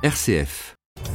RCF.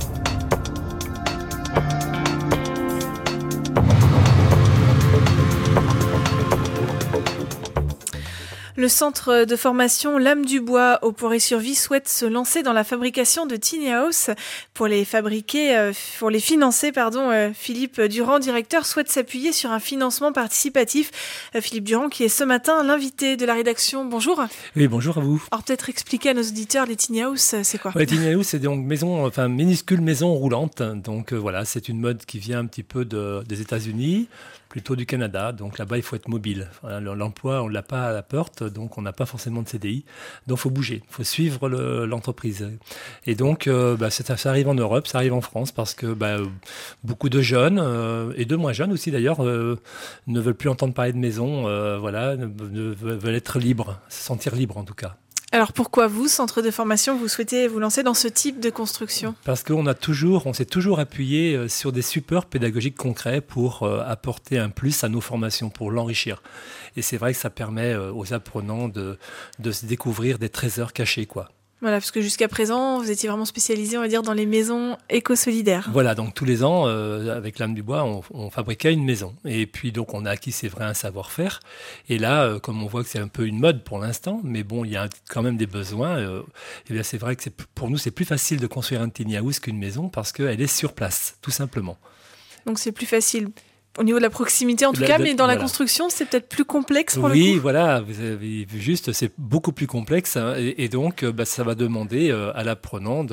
Le centre de formation L'Âme du Bois au Poré-sur-Vie souhaite se lancer dans la fabrication de tiny house. Pour les financer, Philippe Durand, directeur, souhaite s'appuyer sur un financement participatif. Philippe Durand, qui est ce matin l'invité de la rédaction. Bonjour. Oui, bonjour à vous. Alors peut-être expliquer à nos auditeurs, les tiny house, c'est quoi ? Les tiny house, c'est donc minuscule maison roulante. Donc voilà, c'est une mode qui vient un petit peu des États-Unis, plutôt du Canada. Donc là-bas, il faut être mobile. Voilà, l'emploi, on ne l'a pas à la porte, donc on n'a pas forcément de CDI. Donc il faut bouger, il faut suivre l'entreprise. Et donc, ça arrive en Europe, ça arrive en France, parce que beaucoup de jeunes, et de moins jeunes aussi d'ailleurs, ne veulent plus entendre parler de maison, veulent être libres, se sentir libres en tout cas. Alors pourquoi vous, centre de formation, vous souhaitez vous lancer dans ce type de construction ? Parce qu'on s'est toujours appuyé sur des supports pédagogiques concrets pour apporter un plus à nos formations, pour l'enrichir. Et c'est vrai que ça permet aux apprenants de se découvrir des trésors cachés, quoi. Voilà, parce que jusqu'à présent, vous étiez vraiment spécialisé, on va dire, dans les maisons éco-solidaires. Voilà, donc tous les ans, avec l'Âme du Bois, on fabriquait une maison. Et puis donc on a acquis, c'est vrai, un savoir-faire. Et là, comme on voit que c'est un peu une mode pour l'instant, mais bon, il y a quand même des besoins. Et bien c'est vrai que pour nous, c'est plus facile de construire un tiny house qu'une maison parce qu'elle est sur place, tout simplement. Donc c'est plus facile au niveau de la proximité en tout cas, mais dans la construction, c'est peut-être plus complexe pour le coup. Oui, voilà, vous avez vu juste, c'est beaucoup plus complexe, hein, et donc ça va demander à l'apprenant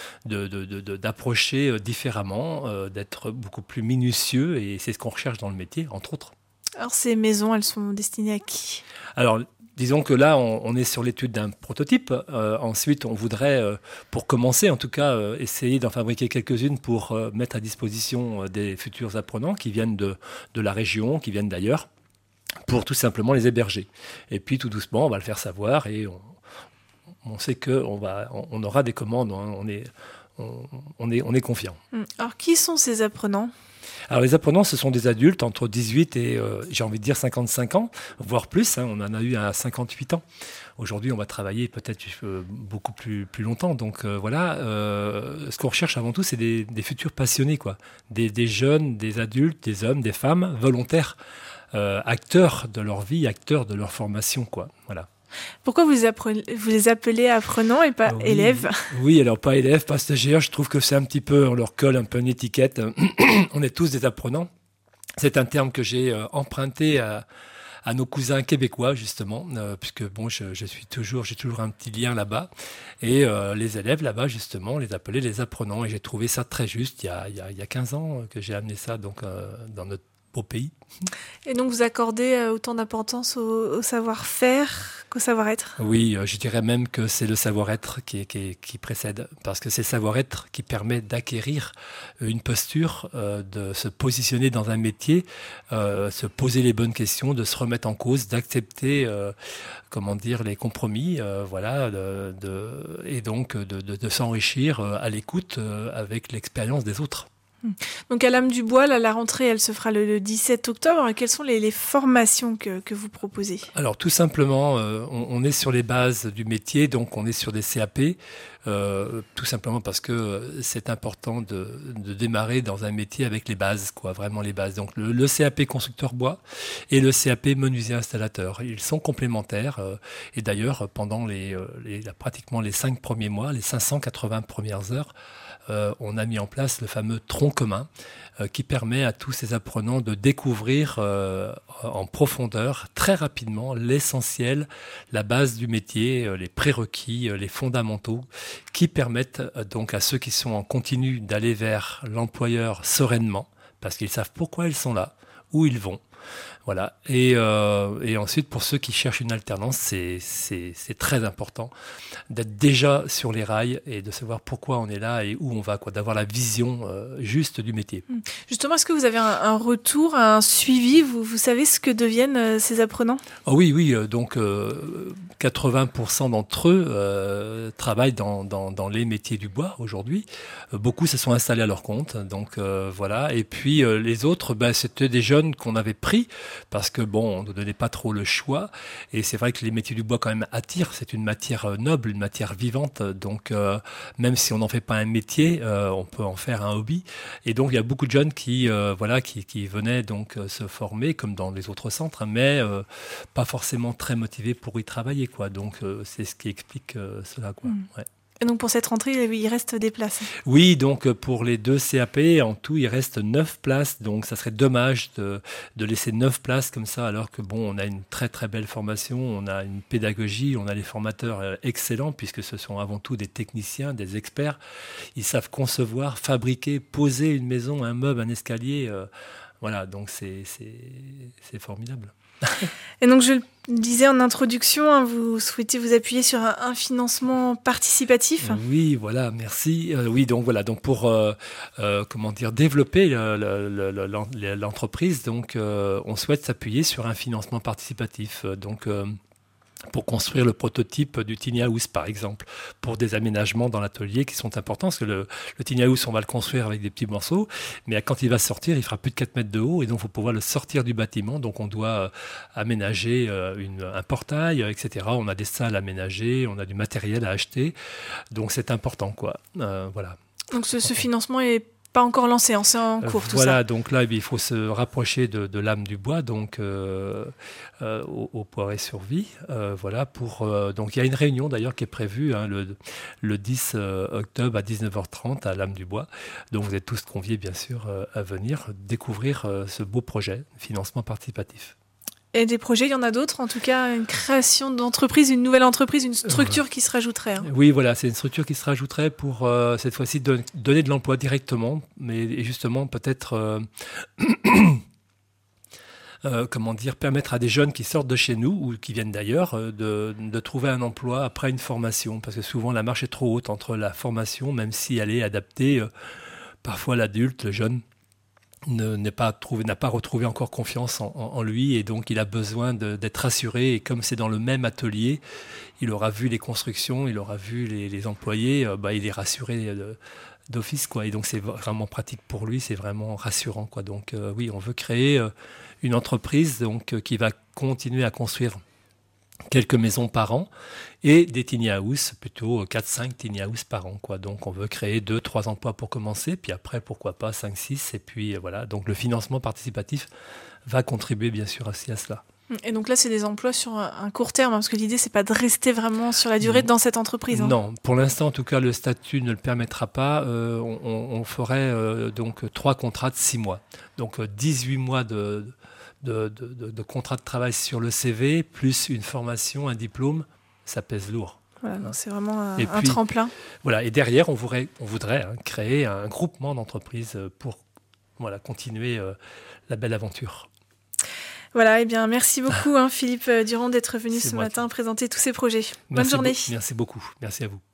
d'approcher différemment, d'être beaucoup plus minutieux, et c'est ce qu'on recherche dans le métier, entre autres. Alors ces maisons, elles sont destinées à qui ? Alors, disons que là, on est sur l'étude d'un prototype. Ensuite, on voudrait, pour commencer en tout cas, essayer d'en fabriquer quelques-unes pour mettre à disposition des futurs apprenants qui viennent de la région, qui viennent d'ailleurs, pour tout simplement les héberger. Et puis tout doucement, on va le faire savoir et on sait qu'on aura des commandes. Hein, on est confiant. Alors, qui sont ces apprenants ? Alors les apprenants, ce sont des adultes entre 18 et, j'ai envie de dire, 55 ans, voire plus. Hein, on en a eu à 58 ans. Aujourd'hui, on va travailler peut-être beaucoup plus longtemps. Donc ce qu'on recherche avant tout, c'est des futurs passionnés, quoi. Des jeunes, des adultes, des hommes, des femmes volontaires, acteurs de leur vie, acteurs de leur formation, quoi. Voilà. Pourquoi vous les appelez apprenants et pas élèves ? Oui, alors pas élèves, pas stagiaires. Je trouve que c'est un petit peu, on leur colle un peu une étiquette. On est tous des apprenants. C'est un terme que j'ai emprunté à nos cousins québécois, justement, puisque bon, j'ai toujours un petit lien là-bas. Et les élèves là-bas, justement, on les appelait les apprenants. Et j'ai trouvé ça très juste. Il y a 15 ans que j'ai amené ça donc, dans notre beau pays. Et donc vous accordez autant d'importance au savoir-faire qu'au savoir-être ? Oui, je dirais même que c'est le savoir-être qui précède, parce que c'est le savoir-être qui permet d'acquérir une posture, de se positionner dans un métier, se poser les bonnes questions, de se remettre en cause, d'accepter les compromis, et donc de s'enrichir à l'écoute avec l'expérience des autres. Donc à l'Âme du Bois, la rentrée, elle se fera le 17 octobre. Quelles sont les formations que vous proposez ? Alors tout simplement, on est sur les bases du métier, donc on est sur des CAP, tout simplement parce que c'est important de démarrer dans un métier avec les bases, quoi, vraiment les bases. Donc le CAP constructeur bois et le CAP menuisier installateur, ils sont complémentaires. Et d'ailleurs, pendant pratiquement les 5 premiers mois, les 580 premières heures, on a mis en place le fameux tronc commun qui permet à tous ces apprenants de découvrir en profondeur, très rapidement, l'essentiel, la base du métier, les prérequis, les fondamentaux, qui permettent donc à ceux qui sont en continu d'aller vers l'employeur sereinement, parce qu'ils savent pourquoi ils sont là, où ils vont. Voilà. Et ensuite, pour ceux qui cherchent une alternance, c'est très important d'être déjà sur les rails et de savoir pourquoi on est là et où on va, quoi, d'avoir la vision juste du métier. Justement, est-ce que vous avez un retour, un suivi ? Vous savez ce que deviennent ces apprenants ? Oui. Donc, 80% d'entre eux travaillent dans les métiers du bois aujourd'hui. Beaucoup se sont installés à leur compte. Donc, voilà. Et puis, les autres, c'était des jeunes qu'on avait pris pris parce que on ne donnait pas trop le choix. Et c'est vrai que les métiers du bois quand même attirent. C'est une matière noble, une matière vivante. Donc même si on n'en fait pas un métier, on peut en faire un hobby. Et donc il y a beaucoup de jeunes qui venaient donc se former comme dans les autres centres, mais pas forcément très motivés pour y travailler, quoi. Donc c'est ce qui explique cela, quoi. Ouais. Et donc pour cette rentrée, il reste des places. Oui, donc pour les 2 CAP, en tout, il reste 9 places. Donc ça serait dommage de laisser 9 places comme ça, alors que on a une très très belle formation, on a une pédagogie, on a des formateurs excellents, puisque ce sont avant tout des techniciens, des experts. Ils savent concevoir, fabriquer, poser une maison, un meuble, un escalier. Voilà, donc c'est formidable. Et donc je le disais en introduction, vous souhaitez vous appuyer sur un financement participatif. Oui, voilà, merci. Oui, donc voilà, donc pour développer l'entreprise, donc on souhaite s'appuyer sur un financement participatif. Donc pour construire le prototype du tiny house, par exemple, pour des aménagements dans l'atelier qui sont importants, parce que le tiny house, on va le construire avec des petits morceaux, mais quand il va sortir, il fera plus de 4 mètres de haut, et donc il faut pouvoir le sortir du bâtiment. Donc on doit aménager un portail, etc. On a des salles aménagées, on a du matériel à acheter, donc c'est important, quoi. Voilà. Donc ce financement est pas encore lancé, c'est en cours tout ça. Voilà, donc là, il faut se rapprocher de l'âme du bois, donc au Poiré-sur-Vie. Voilà, donc il y a une réunion d'ailleurs qui est prévue le 10 octobre à 19h30 à l'âme du bois. Donc vous êtes tous conviés, bien sûr, à venir découvrir ce beau projet, financement participatif. Et des projets, il y en a d'autres, en tout cas une création d'entreprise, une nouvelle entreprise, une structure qui se rajouterait. Oui, voilà, c'est une structure qui se rajouterait pour cette fois-ci donner de l'emploi directement, mais justement peut-être permettre à des jeunes qui sortent de chez nous ou qui viennent d'ailleurs de trouver un emploi après une formation, parce que souvent la marche est trop haute entre la formation, même si elle est adaptée, parfois l'adulte, le jeune, n'a pas retrouvé encore confiance en lui, et donc il a besoin d'être rassuré, et comme c'est dans le même atelier, il aura vu les constructions, il aura vu les employés, il est rassuré d'office, quoi. Et donc c'est vraiment pratique pour lui, c'est vraiment rassurant, quoi. Donc oui, on veut créer une entreprise donc qui va continuer à construire quelques maisons par an et des tiny house, plutôt 4-5 tiny house par an, quoi. Donc on veut créer 2-3 emplois pour commencer, puis après pourquoi pas 5-6, et puis voilà. Donc le financement participatif va contribuer bien sûr aussi à cela. Et donc là, c'est des emplois sur un court terme, parce que l'idée, c'est pas de rester vraiment sur la durée dans cette entreprise. Non, pour l'instant, en tout cas, le statut ne le permettra pas. On ferait donc 3 contrats de 6 mois. Donc 18 mois de contrat de travail sur le CV, plus une formation, un diplôme, ça pèse lourd. Voilà, donc c'est vraiment un tremplin. Voilà, et derrière, on voudrait créer un groupement d'entreprises pour continuer la belle aventure. Voilà, merci beaucoup Philippe Durand d'être venu ce matin présenter tous ces projets. Bonne journée. Merci beaucoup, merci à vous.